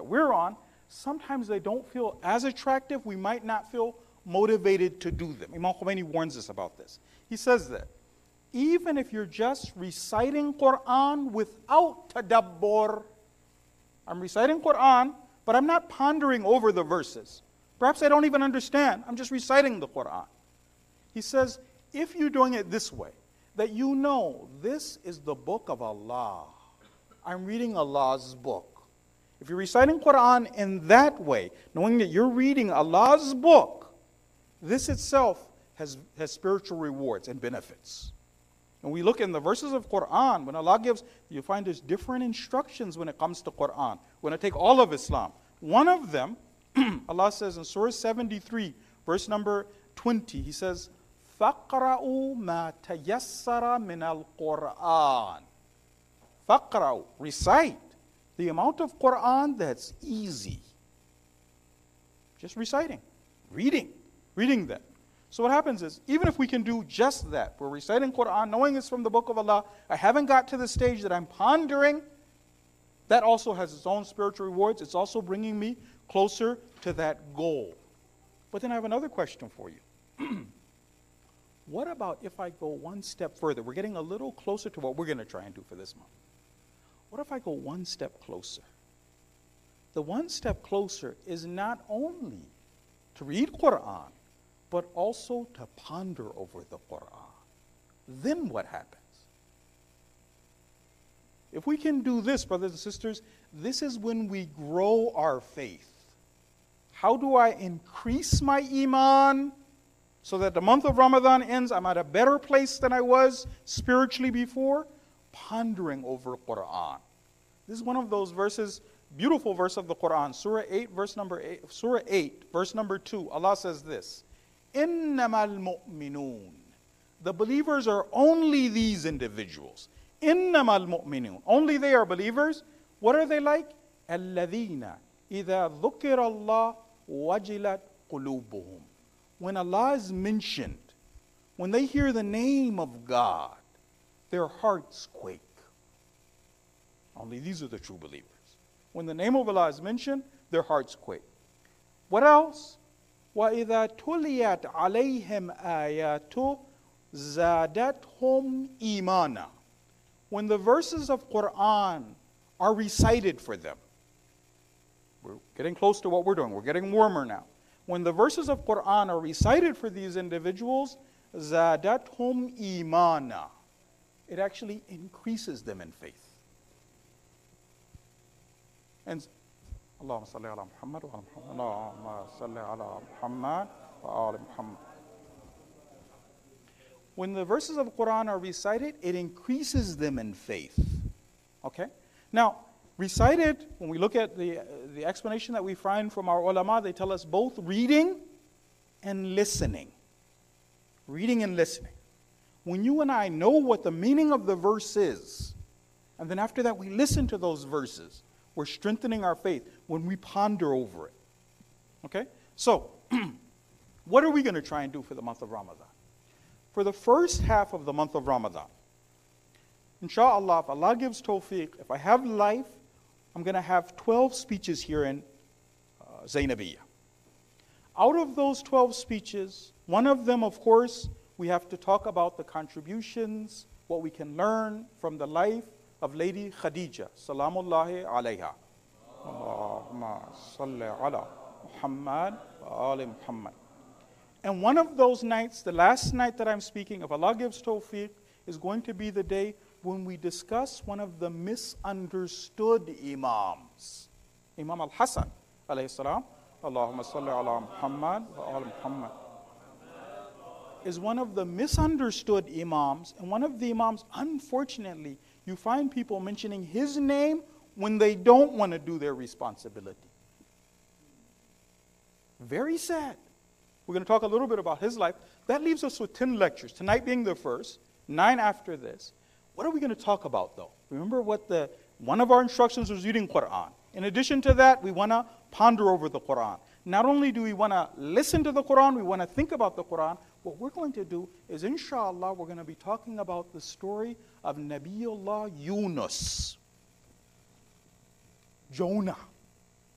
that we're on, sometimes they don't feel as attractive. We might not feel motivated to do them. Imam Khomeini warns us about this. He says that even if you're just reciting Quran without tadabbur, I'm reciting Quran, but I'm not pondering over the verses. Perhaps I don't even understand. I'm just reciting the Quran. He says, if you're doing it this way, that you know this is the book of Allah. I'm reading Allah's book. If you're reciting Quran in that way, knowing that you're reading Allah's book, this itself has spiritual rewards and benefits. And we look in the verses of Quran, when Allah gives, you find there's different instructions when it comes to Quran. We're going to take all of Islam. One of them, Allah says in Surah 73, verse number 20, He says, فَقْرَأُوا مَا تَيَسَّرَ مِنَ الْقُرْآنِ. فَقْرَأُوا, recite the amount of Quran that's easy. Just reciting, reading that. So what happens is, even if we can do just that, we're reciting Quran, knowing it's from the book of Allah, I haven't got to the stage that I'm pondering, that also has its own spiritual rewards. It's also bringing me closer to that goal. But then I have another question for you. What about if I go one step further? We're getting a little closer to what we're going to try and do for this month. What if I go one step closer? The one step closer is not only to read Quran, but also to ponder over the Quran. Then what happens? If we can do this, brothers and sisters, this is when we grow our faith. How do I increase my iman so that the month of Ramadan ends, I'm at a better place than I was spiritually before? Pondering over Quran. This is one of those verses, beautiful verse of the Quran, Surah 8, verse number 2. Allah says this, إِنَّمَا الْمُؤْمِنُونَ. The believers are only these individuals. إِنَّمَا الْمُؤْمِنُونَ. Only they are believers. What are they like? الَّذِينَ إِذَا ذُكِرَ اللَّهُ وَجِلَتْ قُلُوبُهُم. When Allah is mentioned, when they hear the name of God, their hearts quake. Only these are the true believers. When the name of Allah is mentioned, their hearts quake. What else? وَإِذَا تُلِيَتْ عَلَيْهِمْ آيَاتُ زَادَتْهُمْ إِيمَانًا. When the verses of Quran are recited for them, we're getting close to what we're doing. We're getting warmer now. When the verses of Quran are recited for these individuals, زَادَتْهُمْ إِيمَانًا. It actually increases them in faith. And Allahumma salli ala Muhammad wa ala Muhammad. Allahumma salli ala Muhammad wa ala Muhammad. When the verses of Quran are recited, it increases them in faith. Okay? Now, recited, when we look at the explanation that we find from our ulama, they tell us both reading and listening. Reading and listening. When you and I know what the meaning of the verse is, and then after that we listen to those verses, we're strengthening our faith when we ponder over it. Okay? So, what are we going to try and do for the month of Ramadan? For the first half of the month of Ramadan, inshallah, if Allah gives tawfiq, if I have life, I'm going to have 12 speeches here in Zainabiyya. Out of those 12 speeches, one of them, of course, we have to talk about the contributions, what we can learn from the life of Lady Khadija, salamullahi alayha. Allahumma salli ala Muhammad wa ali Muhammad. And one of those nights, the last night that I'm speaking, if Allah gives tawfiq, is going to be the day when we discuss one of the misunderstood Imams. Imam al-Hasan, alayhi salam, Allahumma salli ala Muhammad wa ali Muhammad, is one of the misunderstood Imams, and one of the Imams, unfortunately, you find people mentioning his name when they don't want to do their responsibility. Very sad. We're going to talk a little bit about his life. That leaves us with 10 lectures, tonight being the first, 9 after this. What are we going to talk about, though? Remember what one of our instructions was reading Quran. In addition to that, we want to ponder over the Quran. Not only do we want to listen to the Quran, we want to think about the Quran. What we're going to do is, inshallah, we're going to be talking about the story of Nabiullah Yunus. Jonah.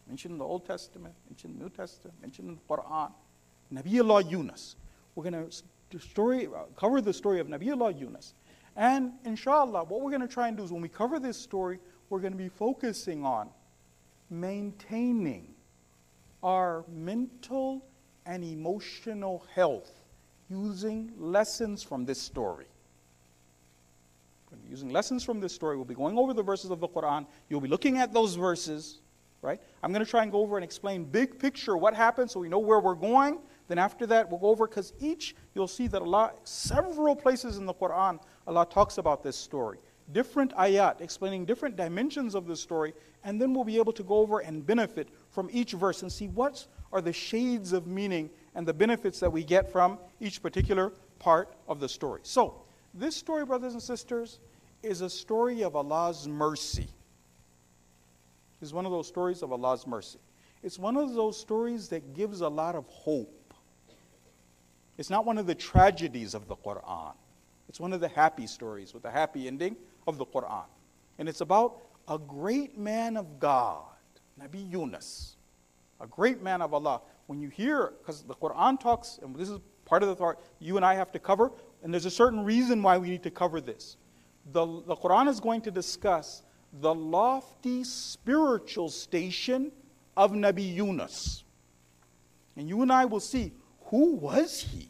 mentioned in the Old Testament, mentioned in the New Testament, mentioned in the Quran. Nabiullah Yunus. We're going to cover the story of Nabiullah Yunus. And inshallah, what we're going to try and do is when we cover this story, we're going to be focusing on maintaining our mental and emotional health using lessons from this story. We're using lessons from this story. We'll be going over the verses of the Quran. You'll be looking at those verses, right? I'm going to try and go over and explain big picture what happened so we know where we're going. Then after that, we'll go over, because you'll see that several places in the Quran, Allah talks about this story. Different ayat explaining different dimensions of the story, and then we'll be able to go over and benefit from each verse and see what are the shades of meaning and the benefits that we get from each particular part of the story. So, this story, brothers and sisters, is a story of Allah's mercy. It's one of those stories of Allah's mercy. It's one of those stories that gives a lot of hope. It's not one of the tragedies of the Quran. It's one of the happy stories with a happy ending of the Quran. And it's about a great man of God, Nabi Yunus, a great man of Allah. When you hear, because the Quran talks, and this is part of the thought you and I have to cover, and there's a certain reason why we need to cover this. The Quran is going to discuss the lofty spiritual station of Nabi Yunus. And you and I will see, who was he?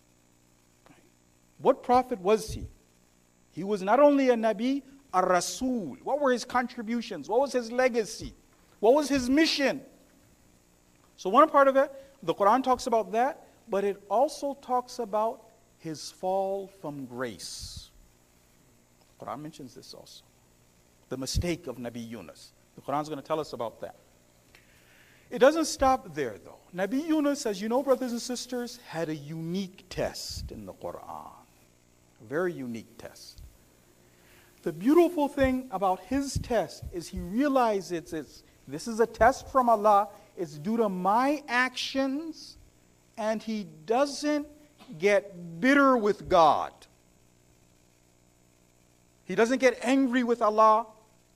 What prophet was he? He was not only a Nabi, a Rasul. What were his contributions? What was his legacy? What was his mission? So one part of it, the Quran talks about that, but it also talks about his fall from grace. The Quran mentions this also. The mistake of Nabi Yunus. The Quran is going to tell us about that. It doesn't stop there though. Nabi Yunus, as you know, brothers and sisters, had a unique test in the Quran. A very unique test. The beautiful thing about his test is he realizes this is a test from Allah. It's due to my actions, and he doesn't get bitter with God. He doesn't get angry with Allah.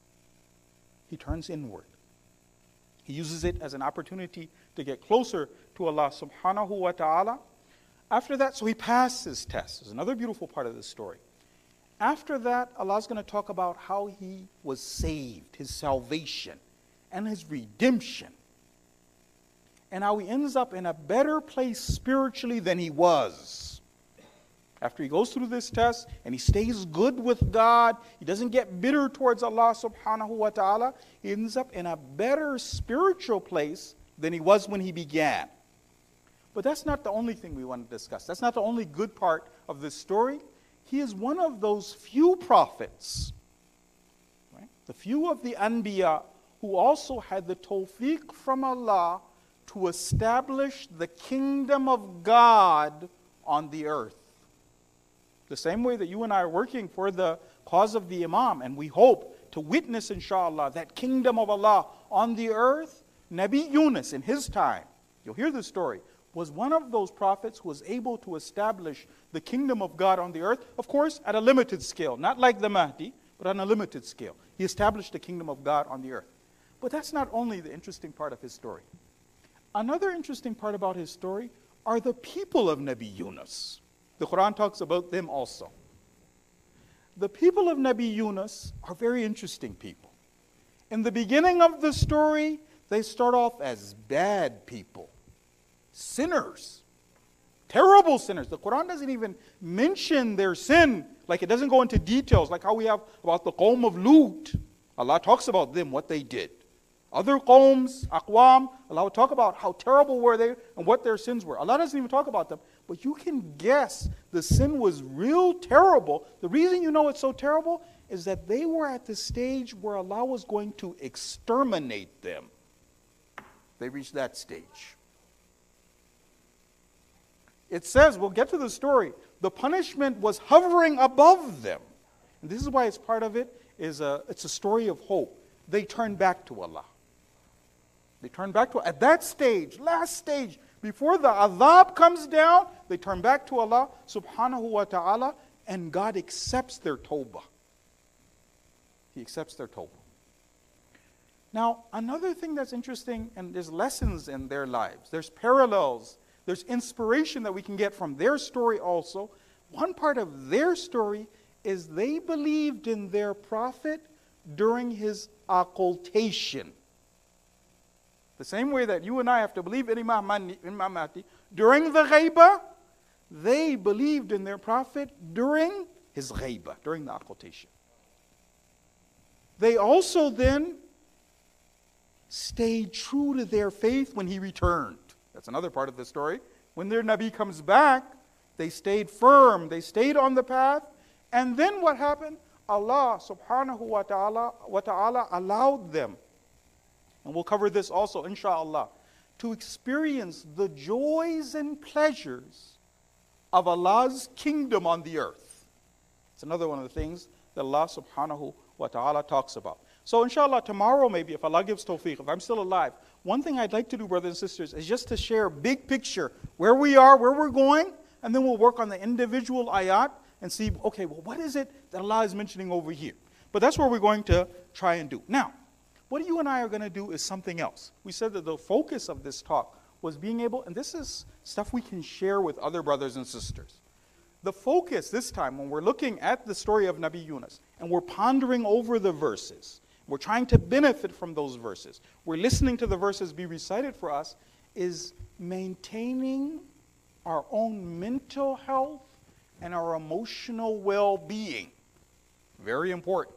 He turns inward. He uses it as an opportunity to get closer to Allah subhanahu wa ta'ala. After that, so he passed his test. There's another beautiful part of this story. After that, Allah's going to talk about how he was saved, his salvation, and his redemption. And how he ends up in a better place spiritually than he was. After he goes through this test and he stays good with God, he doesn't get bitter towards Allah subhanahu wa ta'ala, he ends up in a better spiritual place than he was when he began. But that's not the only thing we want to discuss. That's not the only good part of this story. He is one of those few prophets, right? The few of the Anbiya who also had the tawfiq from Allah to establish the kingdom of God on the earth. The same way that you and I are working for the cause of the Imam, and we hope to witness, inshallah, that kingdom of Allah on the earth, Nabi Yunus in his time, you'll hear the story, was one of those prophets who was able to establish the kingdom of God on the earth, of course, at a limited scale, not like the Mahdi, but on a limited scale. He established the kingdom of God on the earth. But that's not only the interesting part of his story. Another interesting part about his story are the people of Nabi Yunus. The Quran talks about them also. The people of Nabi Yunus are very interesting people. In the beginning of the story, they start off as bad people, sinners, terrible sinners. The Quran doesn't even mention their sin, like it doesn't go into details, like how we have about the Qawm of Lut. Allah talks about them, what they did. Other qawms, aqwam, Allah will talk about how terrible were they and what their sins were. Allah doesn't even talk about them, but you can guess the sin was real terrible. The reason you know it's so terrible is that they were at the stage where Allah was going to exterminate them. They reached that stage. It says, we'll get to the story, the punishment was hovering above them. And this is why it's part of it, it's a story of hope. They turned back to Allah. They turn back to, at that stage, last stage, before the adhab comes down, they turn back to Allah subhanahu wa ta'ala, and God accepts their tawbah. He accepts their tawbah. Now, another thing that's interesting, and there's lessons in their lives, there's parallels, there's inspiration that we can get from their story also. One part of their story is they believed in their prophet during his occultation. The same way that you and I have to believe in Imam Mahdi during the ghaibah, they believed in their prophet during his ghaibah, during the occultation. They also then stayed true to their faith when he returned. That's another part of the story. When their Nabi comes back, they stayed firm, they stayed on the path. And then what happened? Allah subhanahu wa ta'ala allowed them, and we'll cover this also inshallah, to experience the joys and pleasures of Allah's kingdom on the earth. It's another one of the things that Allah subhanahu wa ta'ala talks about. So inshallah tomorrow maybe, if Allah gives tawfiq, if I'm still alive, one thing I'd like to do, brothers and sisters, is just to share a big picture, where we are, where we're going, and then we'll work on the individual ayat and see, okay, well, what is it that Allah is mentioning over here? But that's what we're going to try and do. Now, what you and I are going to do is something else. We said that the focus of this talk was being able, and this is stuff we can share with other brothers and sisters. The focus this time, when we're looking at the story of Nabi Yunus, and we're pondering over the verses, we're trying to benefit from those verses, we're listening to the verses be recited for us, is maintaining our own mental health and our emotional well-being. Very important.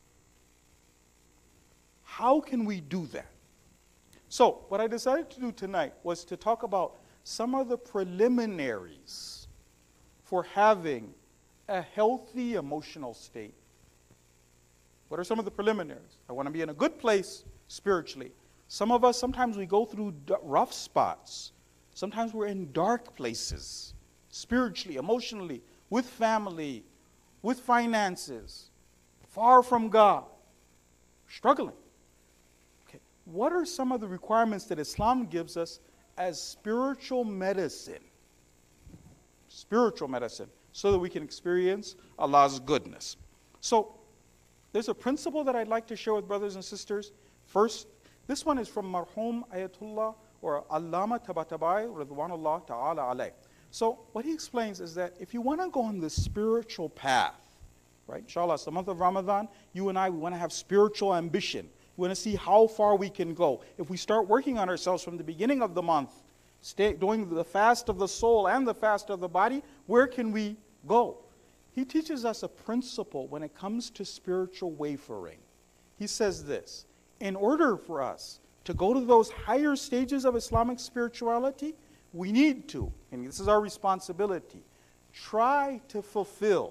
How can we do that? So, what I decided to do tonight was to talk about some of the preliminaries for having a healthy emotional state. What are some of the preliminaries? I want to be in a good place spiritually. Some of us, sometimes we go through rough spots. Sometimes we're in dark places, spiritually, emotionally, with family, with finances, far from God, struggling. Okay, what are some of the requirements that Islam gives us as spiritual medicine? Spiritual medicine, so that we can experience Allah's goodness. So, there's a principle that I'd like to share with brothers and sisters. First, this one is from Marhum Ayatullah or Allama Tabatabai Ridwanullah Ta'ala alayh. So what he explains is that if you want to go on the spiritual path, right, inshallah, it's the month of Ramadan, you and I, we want to have spiritual ambition. We want to see how far we can go. If we start working on ourselves from the beginning of the month, doing the fast of the soul and the fast of the body, where can we go? He teaches us a principle when it comes to spiritual wayfaring. He says this: in order for us to go to those higher stages of Islamic spirituality, we need to, and this is our responsibility, try to fulfill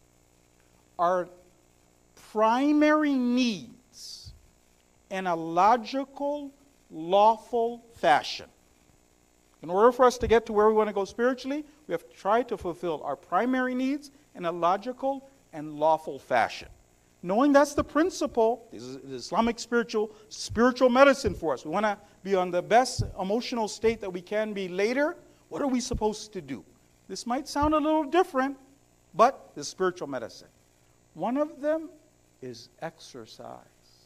our primary needs in a logical, lawful fashion. In order for us to get to where we want to go spiritually, we have to try to fulfill our primary needs in a logical and lawful fashion. Knowing that's the principle, this is Islamic spiritual medicine for us. We want to be on the best emotional state that we can be later. What are we supposed to do? This might sound a little different, but it's spiritual medicine. One of them is exercise.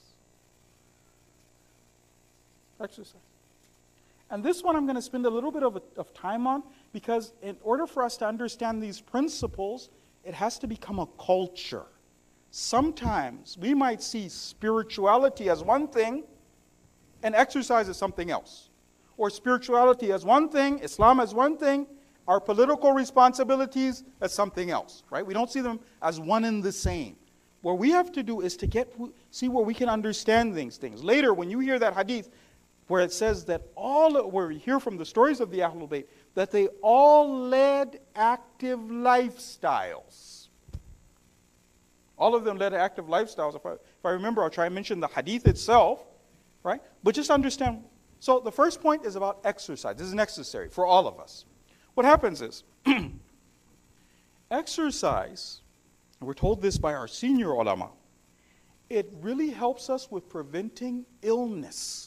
Exercise. And this one I'm going to spend a little bit of time on, because in order for us to understand these principles, it has to become a culture. Sometimes we might see spirituality as one thing and exercise as something else. Or spirituality as one thing, Islam as one thing, our political responsibilities as something else, right? We don't see them as one and the same. What we have to do is to see where we can understand these things. Later, when you hear that hadith where it says that where we hear from the stories of the Ahlul Bayt, that they all led active lifestyles. All of them led active lifestyles. If I remember, I'll try and mention the hadith itself, right? But just understand. So the first point is about exercise. This is necessary for all of us. What happens is, exercise, and we're told this by our senior ulama, it really helps us with preventing illness.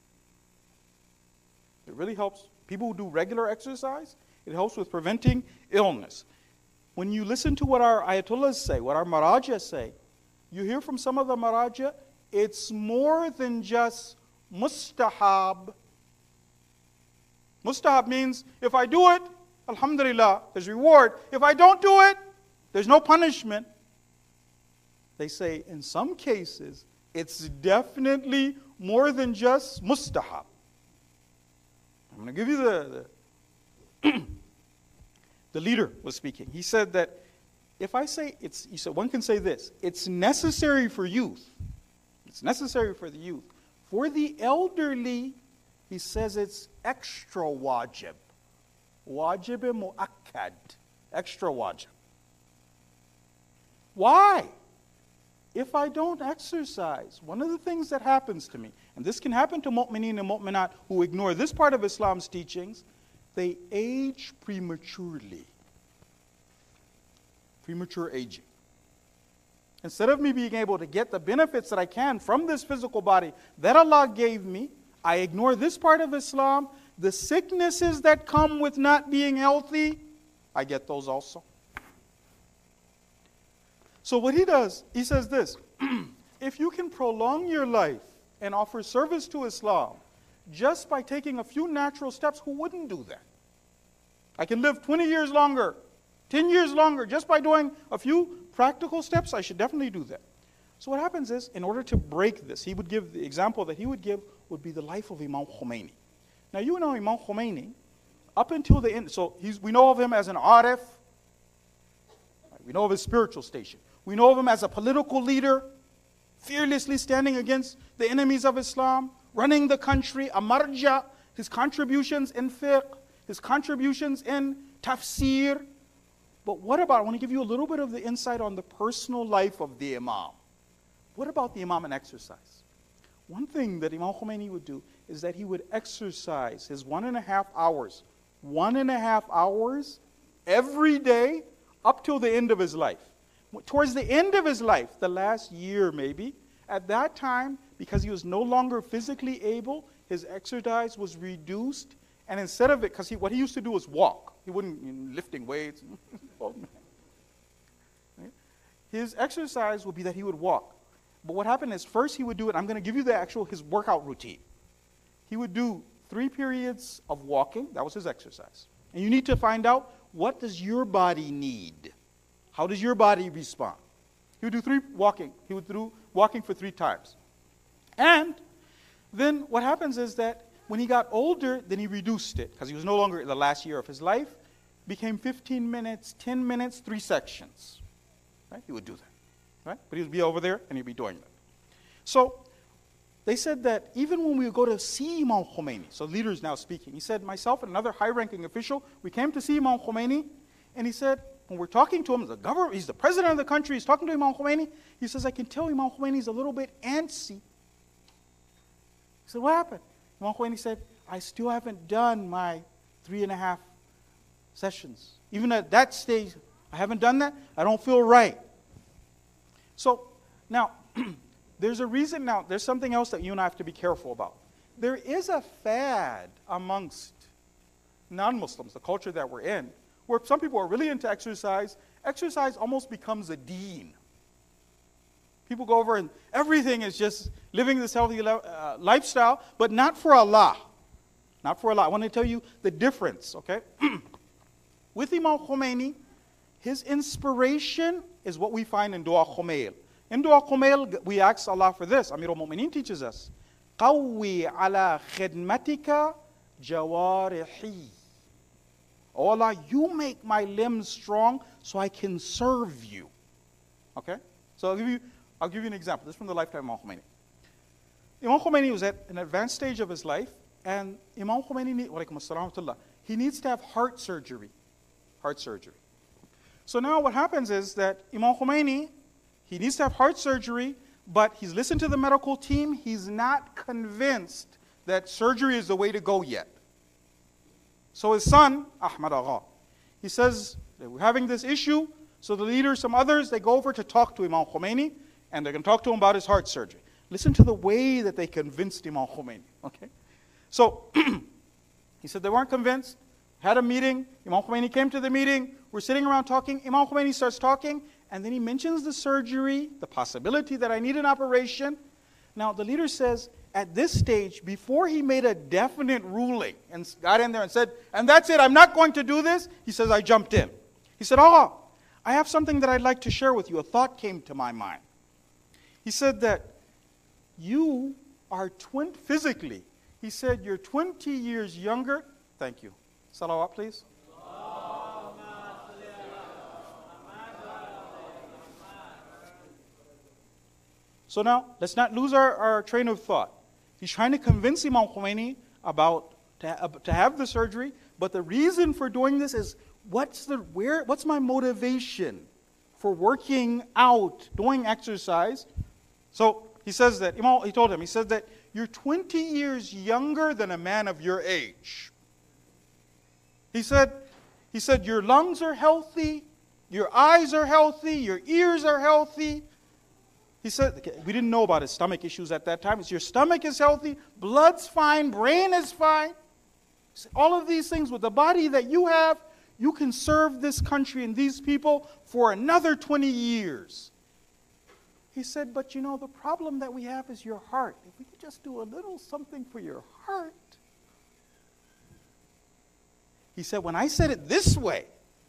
It really helps people who do regular exercise. It helps with preventing illness. When you listen to what our ayatollahs say, what our maraja say, you hear from some of the maraja, it's more than just mustahab. Mustahab means if I do it, alhamdulillah, there's reward. If I don't do it, there's no punishment. They say in some cases, it's definitely more than just mustahab. I'm going to give you the leader was speaking. He said that if I say he said one can say this, it's necessary for youth. It's necessary for the youth. For the elderly, he says it's extra wajib. Wajib mu'akkad. Extra wajib. Why? If I don't exercise, one of the things that happens to me, and this can happen to mu'mineen and mu'minat who ignore this part of Islam's teachings, they age prematurely. Premature aging. Instead of me being able to get the benefits that I can from this physical body that Allah gave me, I ignore this part of Islam. The sicknesses that come with not being healthy, I get those also. So what he does, he says this, if you can prolong your life and offer service to Islam just by taking a few natural steps, who wouldn't do that? I can live 20 years longer, 10 years longer, just by doing a few practical steps. I should definitely do that. So what happens is, in order to break this, he would give, the example that he would give would be the life of Imam Khomeini. Now you know Imam Khomeini, up until the end, so we know of him as an arif, we know of his spiritual station. We know of him as a political leader, fearlessly standing against the enemies of Islam, running the country, a marja, his contributions in fiqh, his contributions in tafsir. But what about, I want to give you a little bit of the insight on the personal life of the Imam. What about the Imam and exercise? One thing that Imam Khomeini would do is that he would exercise his 1.5 hours, 1.5 hours every day up till the end of his life. Towards the end of his life, the last year maybe, at that time, because he was no longer physically able, his exercise was reduced. And instead of it, because what he used to do was walk. He wouldn't, lifting weights. His exercise would be that he would walk. But what happened is, first he would do it, I'm going to give you his workout routine. He would do 3 periods of walking. That was his exercise. And you need to find out, what does your body need? How does your body respond? He would do 3 walking. He would do walking for 3 times. And then what happens is that when he got older, then he reduced it, because he was no longer in the last year of his life. Became 15 minutes, 10 minutes, 3 sections. Right? He would do that. Right? But he would be over there and he'd be doing that. So they said that even when we would go to see Imam Khomeini, so the leader is now speaking, he said, myself and another high-ranking official, we came to see Imam Khomeini, and he said, when we're talking to him, he's the president of the country, he's talking to Imam Khomeini, he says, I can tell Imam Khomeini's a little bit antsy. He said, what happened? Imam Khomeini said, I still haven't done my 3.5 sessions. Even at that stage, I haven't done that. I don't feel right. So, now, there's a reason now, there's something else that you and I have to be careful about. There is a fad amongst non-Muslims, the culture that we're in, where some people are really into exercise. Exercise almost becomes a deen. People go over and everything is just living this healthy lifestyle, but not for Allah. Not for Allah. I want to tell you the difference, okay? With Imam Khomeini, his inspiration is what we find in Dua Khumail. In Dua Khumail, we ask Allah for this. Amir al-Mu'mineen teaches us, قَوِّي عَلَى خِدْمَتِكَ جَوَارِحِي. Oh Allah, you make my limbs strong so I can serve you. Okay? So I'll give you an example. This is from the lifetime of Imam Khomeini. Imam Khomeini was at an advanced stage of his life, and Imam Khomeini, he needs to have heart surgery. Heart surgery. So now what happens is that Imam Khomeini, he needs to have heart surgery, but he's listened to the medical team. He's not convinced that surgery is the way to go yet. So his son, Ahmad Agha, he says, we're having this issue. So the leaders, some others, they go over to talk to Imam Khomeini, and they're going to talk to him about his heart surgery. Listen to the way that they convinced Imam Khomeini. Okay? So he said they weren't convinced. Had a meeting. Imam Khomeini came to the meeting. We're sitting around talking. Imam Khomeini starts talking, and then he mentions the surgery, the possibility that I need an operation. Now, the leader says, at this stage, before he made a definite ruling and got in there and said, and that's it, I'm not going to do this, he says, I jumped in. He said, I have something that I'd like to share with you. A thought came to my mind. He said that you are physically, he said, you're 20 years younger. Thank you. Salawat, please. So now, let's not lose our train of thought. He's trying to convince Imam Khomeini about to have the surgery, but the reason for doing this is, what's my motivation for working out, doing exercise? So he says that, he told him, he says that you're 20 years younger than a man of your age. He said your lungs are healthy, your eyes are healthy, your ears are healthy. He said, we didn't know about his stomach issues at that time. It's your stomach is healthy, blood's fine, brain is fine. All of these things with the body that you have, you can serve this country and these people for another 20 years. He said, but you know, the problem that we have is your heart. If we could just do a little something for your heart. He said, when I said it this way,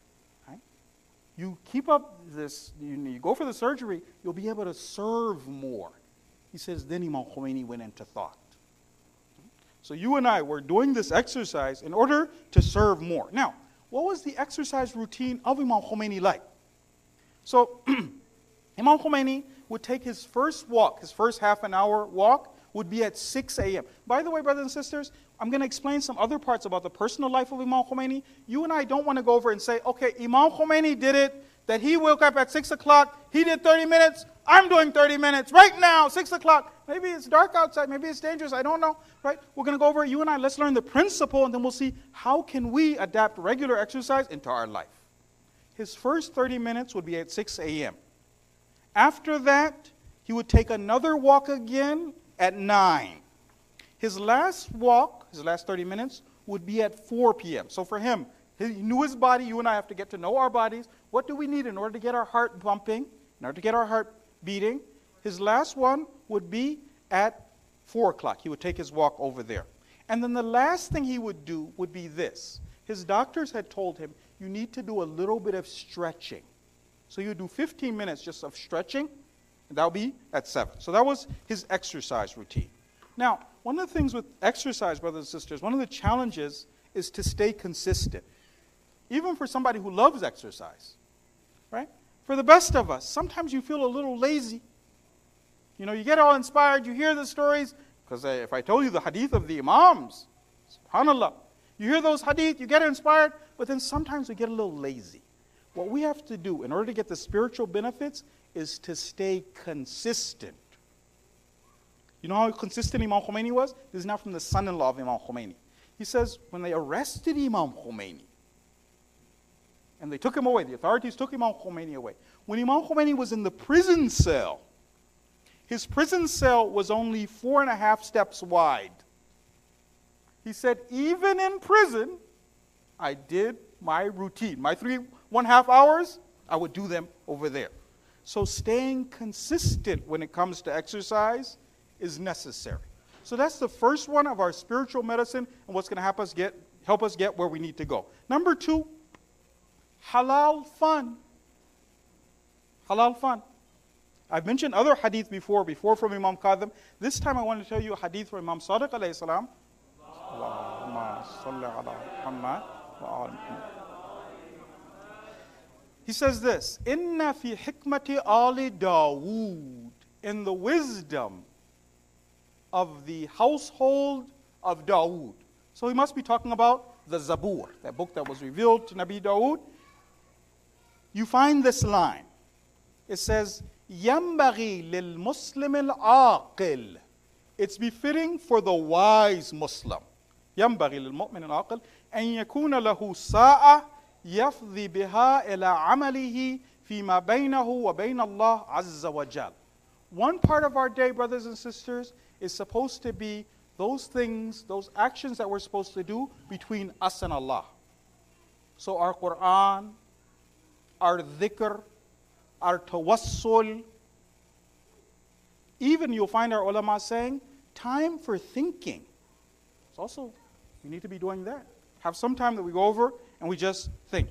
you keep up this, you go for the surgery, you'll be able to serve more. He says, then Imam Khomeini went into thought. So you and I were doing this exercise in order to serve more. Now, what was the exercise routine of Imam Khomeini like? So, Imam Khomeini would take his first walk, his first half an hour walk, would be at 6 a.m. By the way, brothers and sisters, I'm going to explain some other parts about the personal life of Imam Khomeini. You and I don't want to go over and say, okay, Imam Khomeini did it, that he woke up at 6 o'clock, he did 30 minutes, I'm doing 30 minutes, right now, 6 o'clock. Maybe it's dark outside, maybe it's dangerous, I don't know, right? We're going to go over, you and I, let's learn the principle, and then we'll see how can we adapt regular exercise into our life. His first 30 minutes would be at 6 a.m. After that, he would take another walk again at 9. His last walk, his last 30 minutes, would be at 4 p.m. So for him, he knew his body. You and I have to get to know our bodies. What do we need in order to get our heart bumping, in order to get our heart beating? His last one would be at 4 o'clock. He would take his walk over there. And then the last thing he would do would be this. His doctors had told him, you need to do a little bit of stretching. So you do 15 minutes just of stretching, and that would be at 7. So that was his exercise routine. Now, one of the things with exercise, brothers and sisters, one of the challenges is to stay consistent. Even for somebody who loves exercise, right? For the best of us, sometimes you feel a little lazy. You know, you get all inspired, you hear the stories, because if I told you the hadith of the Imams, subhanAllah, you hear those hadith, you get inspired, but then sometimes we get a little lazy. What we have to do in order to get the spiritual benefits is to stay consistent. You know how consistent Imam Khomeini was? This is now from the son-in-law of Imam Khomeini. He says, when they arrested Imam Khomeini, and they took him away, the authorities took Imam Khomeini away. When Imam Khomeini was in the prison cell, his prison cell was only 4.5 steps wide. He said, even in prison, I did my routine. My 3.5 hours, I would do them over there. So staying consistent when it comes to exercise is necessary. So that's the first one of our spiritual medicine and what's going to help us get where we need to go. Number 2, halal fun. Halal fun. I've mentioned other hadith before from Imam Kadhim. This time I want to tell you a hadith from Imam Sadiq alayhi salam. Allahumma salli ala Muhammad wa ala Muhammad. He says this, Inna fi hikmati ali Dawood, in the wisdom of the household of Dawood. So he must be talking about the Zabur, that book that was revealed to Nabi Dawood. You find this line. It says, يَنْبَغِي لِلْمُسْلِمِ الْعَاقِلِ. It's befitting for the wise Muslim. يَنْبَغِي لِلْمُؤْمِنِ الْعَاقِلِ أَنْ يَكُونَ لَهُ سَاعَةً يَفْضِي بِهَا إِلَى عَمَلِهِ فِيمَا بَيْنَهُ وَبَيْنَ اللَّهِ عَزَّ وَجَلَّ. One part of our day, brothers and sisters, is supposed to be those things, those actions that we're supposed to do between us and Allah. So our Quran, our dhikr, our tawassul, Even you'll find our ulama saying, time for thinking. It's also, we need to be doing that. Have some time that we go over and we just think.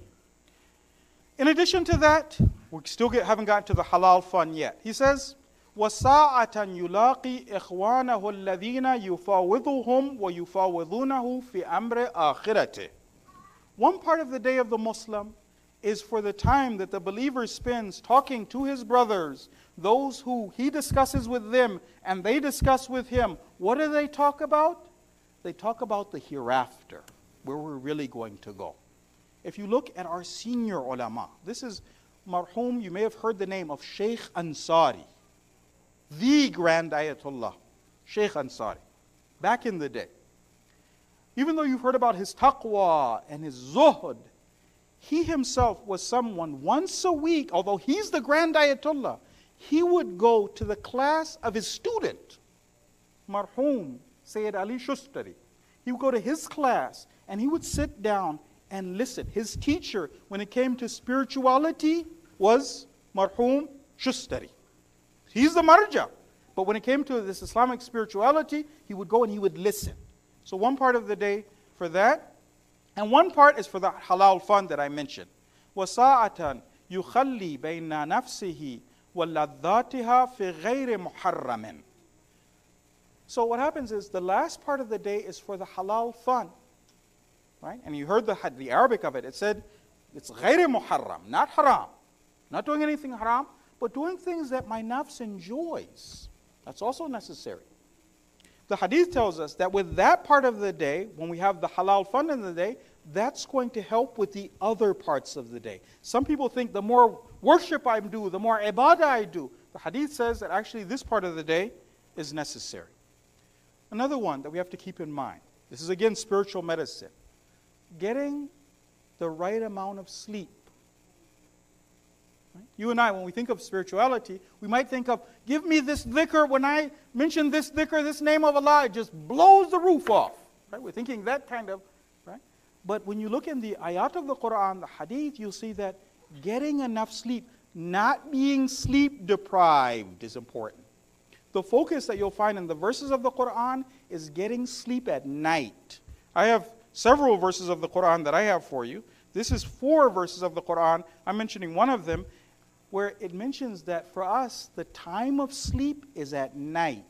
In addition to that, we still haven't gotten to the halal fun yet. He says, وَسَاعَةً يُلَاقِي إِخْوَانَهُ الَّذِينَ يُفَاوِضُهُمْ وَيُفَاوِضُونَهُ فِي أَمْرِ آخِرَتِهِ. One part of the day of the Muslim is for the time that the believer spends talking to his brothers, those who he discusses with them and they discuss with him. What do they talk about? They talk about the hereafter, where we're really going to go. If you look at our senior ulama, this is marhum, you may have heard the name of Shaykh Ansari, the Grand Ayatollah, Shaykh Ansari, back in the day. Even though you've heard about his taqwa and his zuhd, he himself was someone once a week, although he's the Grand Ayatollah, he would go to the class of his student, marhum Sayyid Ali Shustari. He would go to his class and he would sit down and listen. His teacher, when it came to spirituality, was marhum Shustari. He's the marja. But when it came to this Islamic spirituality, he would go and he would listen. So one part of the day for that, and one part is for the halal fun that I mentioned. وَسَاعَةً يُخَلِّي بَيْنَ نَفْسِهِ وَلَذَّاتِهَا فِي غَيْرِ مُحَرَّمٍ. So what happens is the last part of the day is for the halal fun. Right? And you heard the Arabic of it. It said it's غَيْرِ مُحَرَّم, not haram. Not doing anything haram, but doing things that my nafs enjoys. That's also necessary. The hadith tells us that with that part of the day, when we have the halal fun in the day, that's going to help with the other parts of the day. Some people think the more worship I do, the more ibadah I do. The hadith says that actually this part of the day is necessary. Another one that we have to keep in mind, this is again spiritual medicine, getting the right amount of sleep. Right? You and I, when we think of spirituality, we might think of, give me this dhikr. When I mention this dhikr, this name of Allah, it just blows the roof off. Right? We're thinking that kind of, right? But when you look in the ayat of the Quran, the hadith, you'll see that getting enough sleep, not being sleep deprived is important. The focus that you'll find in the verses of the Quran is getting sleep at night. I have several verses of the Quran that I have for you. This is 4 verses of the Quran. I'm mentioning one of them, where it mentions that for us, the time of sleep is at night.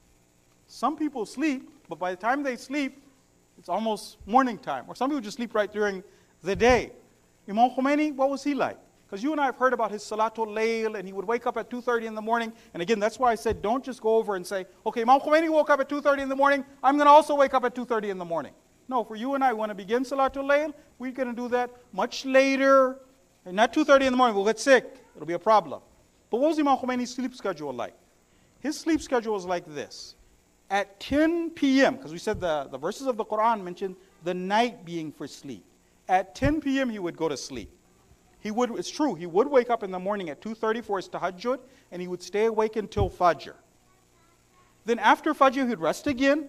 Some people sleep, but by the time they sleep, it's almost morning time. Or some people just sleep right during the day. Imam Khomeini, what was he like? Because you and I have heard about his Salatul Layl, and he would wake up at 2:30 in the morning. And again, that's why I said, don't just go over and say, okay, Imam Khomeini woke up at 2:30 in the morning, I'm going to also wake up at 2:30 in the morning. No, for you and I, want to begin Salatul Layl, we're going to do that much later. And not 2:30 in the morning, we'll get sick. It'll be a problem. But what was Imam Khomeini's sleep schedule like? His sleep schedule was like this. At 10 p.m., because we said the verses of the Quran mentioned the night being for sleep. At 10 p.m. he would go to sleep. It's true, he would wake up in the morning at 2:30 for his tahajjud, and he would stay awake until Fajr. Then after Fajr, he'd rest again.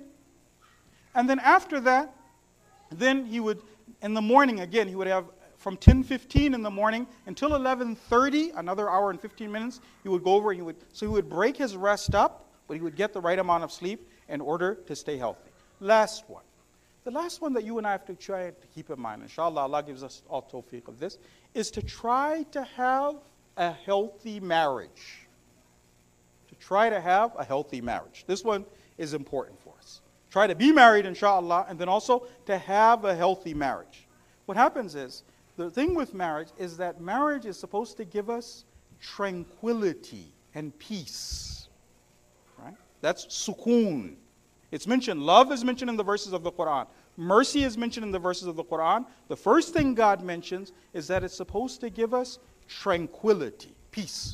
And then after that, then he would, in the morning again, he would have from 10:15 in the morning until 11:30, another hour and 15 minutes, he would go over, he would break his rest up, but he would get the right amount of sleep in order to stay healthy. Last one. The last one that you and I have to try to keep in mind, inshallah, Allah gives us all tawfiq of this, is to try to have a healthy marriage. To try to have a healthy marriage. This one is important for us. Try to be married, inshallah, and then also to have a healthy marriage. What happens is, the thing with marriage is that marriage is supposed to give us tranquility and peace. Right? That's sukoon. It's mentioned, love is mentioned in the verses of the Quran. Mercy is mentioned in the verses of the Quran. The first thing God mentions is that it's supposed to give us tranquility, peace.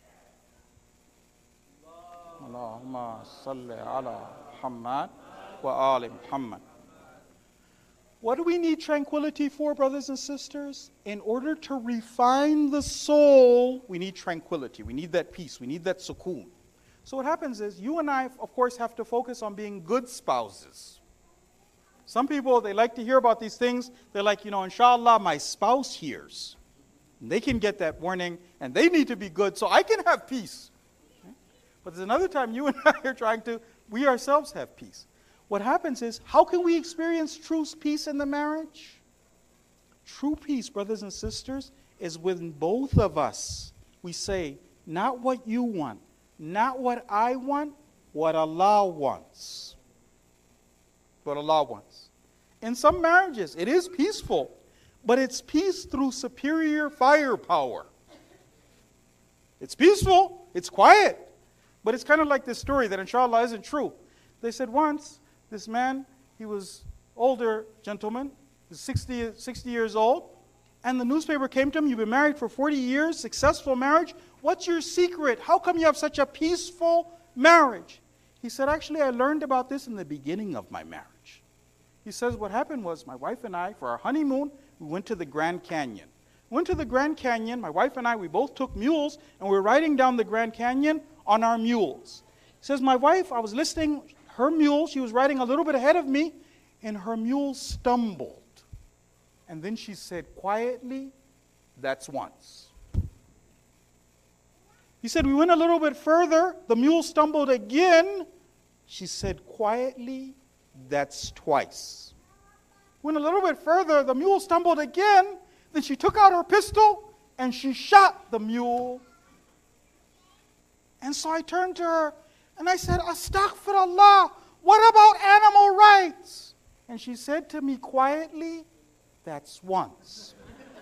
Allahumma salli ala Muhammad wa ali Muhammad. What do we need tranquility for, brothers and sisters? In order to refine the soul, we need tranquility. We need that peace. We need that sukoon. So what happens is, you and I, of course, have to focus on being good spouses. Some people, they like to hear about these things. They're like, inshallah, my spouse hears. And they can get that warning, and they need to be good so I can have peace. But there's another time you and I are trying to, we ourselves have peace. What happens is, how can we experience true peace in the marriage? True peace, brothers and sisters, is when both of us, we say, not what you want, not what I want, what Allah wants. What Allah wants. In some marriages, it is peaceful, but it's peace through superior firepower. It's peaceful, it's quiet, but it's kind of like this story that inshallah isn't true. They said once, this man, he was older gentleman, 60 years old, and the newspaper came to him, you've been married for 40 years, successful marriage, what's your secret? How come you have such a peaceful marriage? He said, actually, I learned about this in the beginning of my marriage. He says, what happened was, my wife and I, for our honeymoon, we went to the Grand Canyon. Went to the Grand Canyon, my wife and I, we both took mules, and we were riding down the Grand Canyon on our mules. He says, my wife, I was listening, her mule, she was riding a little bit ahead of me, and her mule stumbled. And then she said, quietly, that's once. He said, we went a little bit further, the mule stumbled again. She said, quietly, that's twice. Went a little bit further, the mule stumbled again. Then she took out her pistol and she shot the mule. And so I turned to her and I said, Astaghfirullah, what about animal rights? And she said to me quietly, that's once.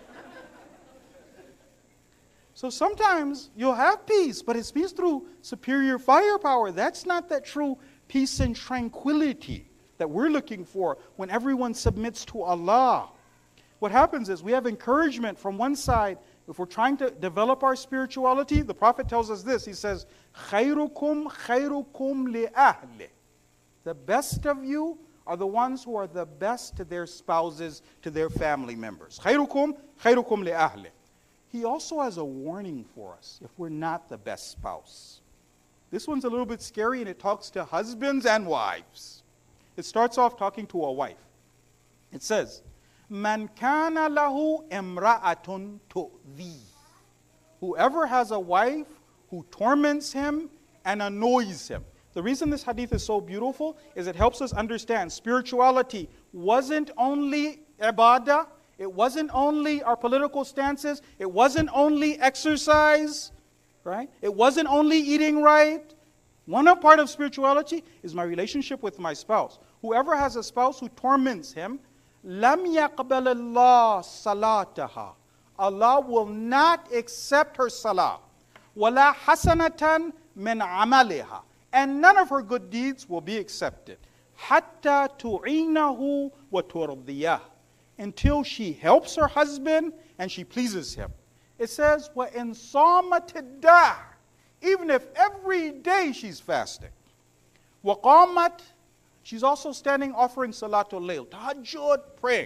So sometimes you'll have peace, but it's peace through superior firepower. That's not that true peace and tranquility that we're looking for when everyone submits to Allah. What happens is we have encouragement from one side. If we're trying to develop our spirituality, the Prophet tells us this. He says, خَيْرُكُمْ خَيْرُكُمْ لِأَهْلِهِ. The best of you are the ones who are the best to their spouses, to their family members. خَيْرُكُمْ خَيْرُكُمْ لِأَهْلِهِ. He also has a warning for us if we're not the best spouse. This one's a little bit scary, and it talks to husbands and wives. It starts off talking to a wife. It says, Man kana lahu imra'atun tu'dhi. Whoever has a wife who torments him and annoys him. The reason this hadith is so beautiful is it helps us understand spirituality wasn't only ibadah, it wasn't only our political stances, it wasn't only exercise, right? It wasn't only eating right. One part of spirituality is my relationship with my spouse. Whoever has a spouse who torments him, lam yaqbal Allah salataha. Allah will not accept her salah. Wala hasanatan min amaliha. And none of her good deeds will be accepted. Hatta tu'inahu wa turdiyah. Until she helps her husband and she pleases him. It says, وَإِن صَامَتِ الدَّهْرِ. Even if every day she's fasting. وَقَامَتْ. She's also standing offering Salatul Layl, tahajjud, praying.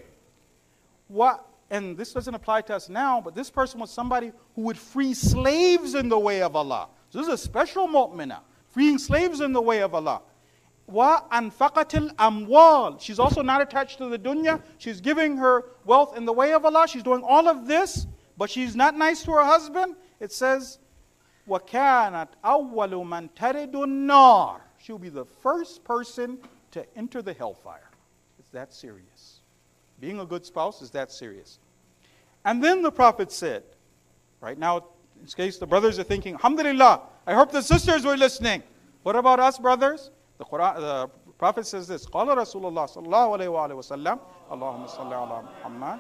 And this doesn't apply to us now, but this person was somebody who would free slaves in the way of Allah. So this is a special mu'minah, freeing slaves in the way of Allah. وَأَنْفَقَتِ الْأَمْوَالِ. She's also not attached to the dunya. She's giving her wealth in the way of Allah. She's doing all of this, but she's not nice to her husband. It says, وَكَانَتْ أَوَّلُ مَنْ تَرِدُ النَّارِ. She'll be the first person to enter the hellfire. It's that serious. Being a good spouse is that serious. And then the Prophet said, right now, in case the brothers are thinking, Alhamdulillah, I hope the sisters were listening. What about us, brothers? The Prophet says this, قال رسول الله صلى الله عليه وآله وسلم اللهم صل على محمد.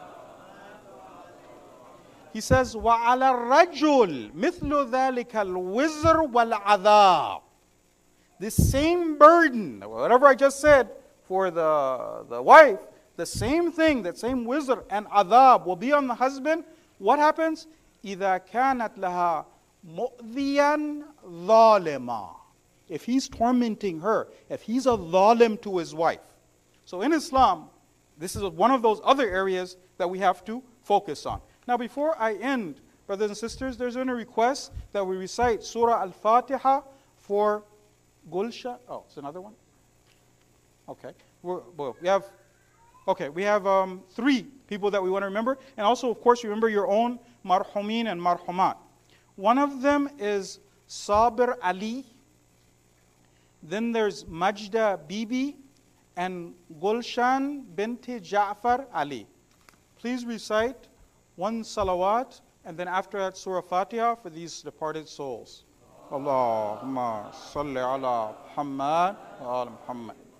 He says, وَعَلَى الرَّجُلِ مِثْلُ ذَلِكَ الْوِزْرُ وَالْعَذَابِ. This same burden, whatever I just said for the wife, the same thing, that same wizr and adhab will be on the husband. What happens? إِذَا كَانَتْ لَهَا مُؤْذِيًا ظَالِمًا. If he's tormenting her, if he's a zalim to his wife. So in Islam, this is one of those other areas that we have to focus on. Now before I end, brothers and sisters, there's been a request that we recite Surah Al-Fatiha for Gulsha. Oh, it's another one? Okay. We have 3 people that we want to remember. And also, of course, remember your own marhumin and marhumat. One of them is Sabir Ali. Then there's Majda Bibi and Gulshan binti Ja'far Ali. Please recite one salawat and then after that Surah Fatiha for these departed souls. Allahumma salli ala Muhammad wa ala Muhammad.